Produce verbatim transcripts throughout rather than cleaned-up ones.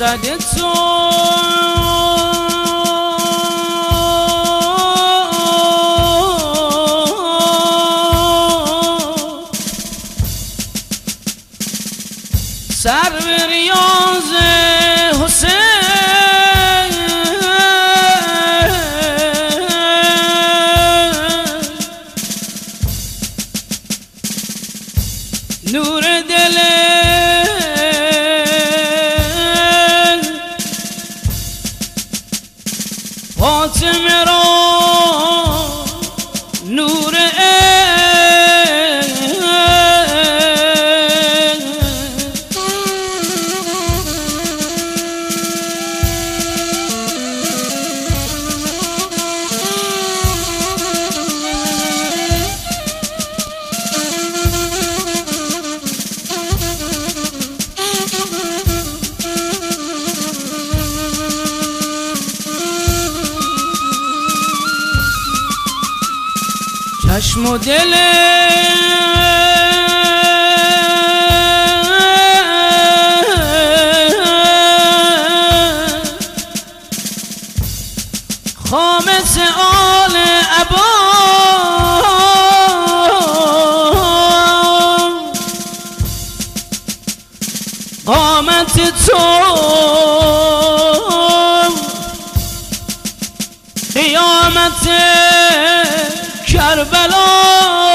قد تو سر به ریاض حسین نور دل فاطمه را نور چشم و دل خامس آل عبا قامت تو قیامت کربلا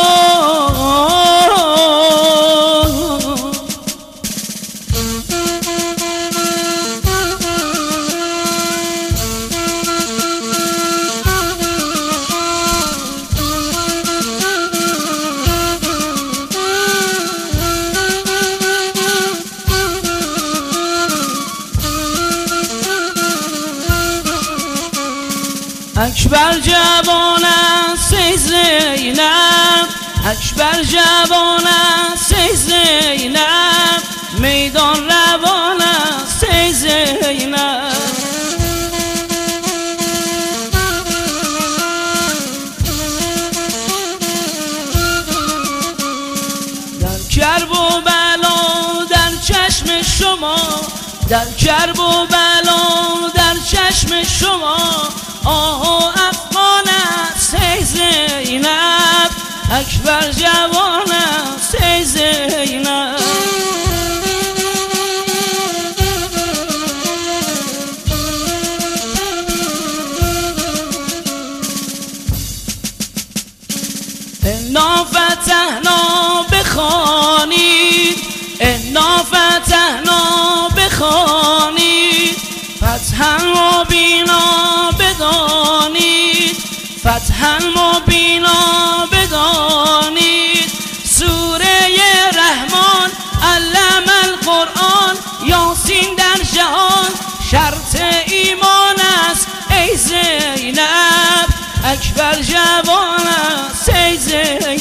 اکبر جوان است ای زینب اکبر جوان است ای زینب میدان روان است ای زینب در کرب و بلا در چشم شما در کرب و بلا در چشم شما آه و افغان است ای زینب اکبر جوان است ای زینب انا فتحنا بخوانید انا فتحنا بخوانید فتحا مبینا بدانید فتحا مبینا بدانید سوره رحمان علم القرآن یاسین در جهان شرط ایمان است ای زینب اکبر جوان است ای زینب